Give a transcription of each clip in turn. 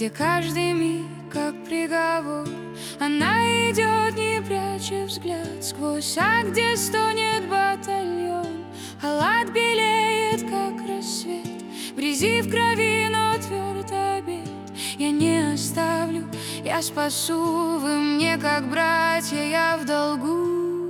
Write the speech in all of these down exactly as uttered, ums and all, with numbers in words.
где каждый миг как приговор. Она идет, не пряча взгляд сквозь, а где стонет батальон. Халат белеет, как рассвет, грязи в крови, но тверд обет. Я не оставлю, я спасу, вы мне как братья, я в долгу.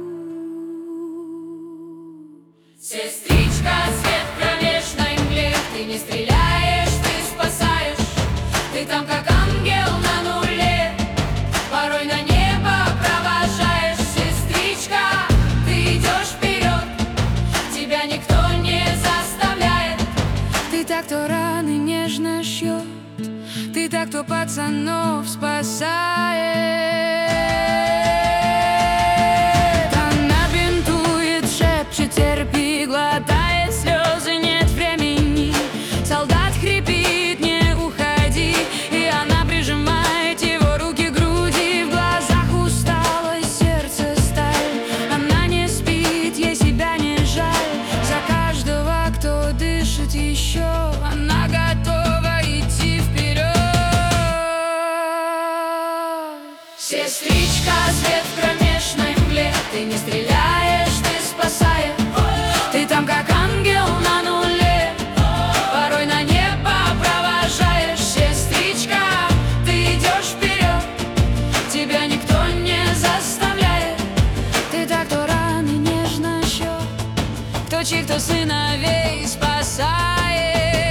Сестричка, свет в кромешной мгле, ты не стреляешь, ты спасаешь. Ты там как ангел на нуле, порой на небо провожаешь. Сестричка, ты идешь вперед, тебя никто не заставляет. Ты так, кто раны нежно шьет, ты так, кто пацанов спасает. Она бинтует, шепчет, терпи, глотает слезы, нет времени. Солдат хрипит, не уходи, и она прижимает его руки к груди. В глазах усталость, сердце сталь. Она не спит, ей себя не жаль. За каждого, кто дышит еще, она готова идти вперед. Сестричка, свет в кромешной мгле, ты не стреляешь, ты спасаешь. Ты там как ангел на нуле, порой на небо провожаешь. Сестричка, ты идешь вперед, тебя никто не заставляет. Ты так, кто раны нежно щет, кто чьих, кто сыновей спасает.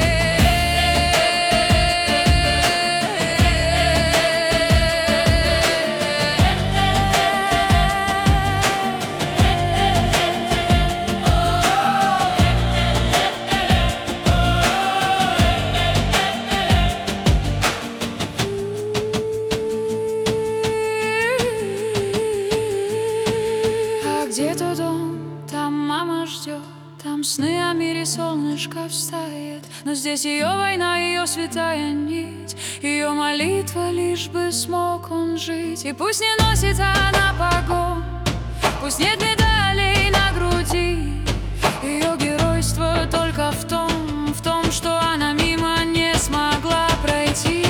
Где тот дом, там мама ждет, там сны о мире, солнышко встает. Но здесь ее война, ее святая нить, ее молитва, лишь бы смог он жить. И пусть не носит она погон, пусть нет медалей на груди, ее геройство только в том, в том, что она мимо не смогла пройти.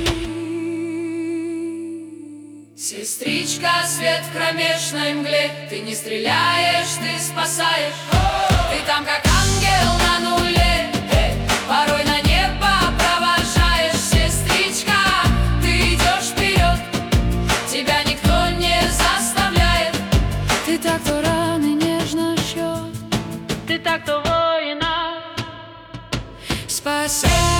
Сестричка, свет в кромешной мгле, ты не стреляешь, ты спасаешь. Ты там как ангел на нуле, порой на небо провожаешь. Сестричка, ты идешь вперед, тебя никто не заставляет. Ты так, кто раны нежно шьет, Ты так, кто воина спасает.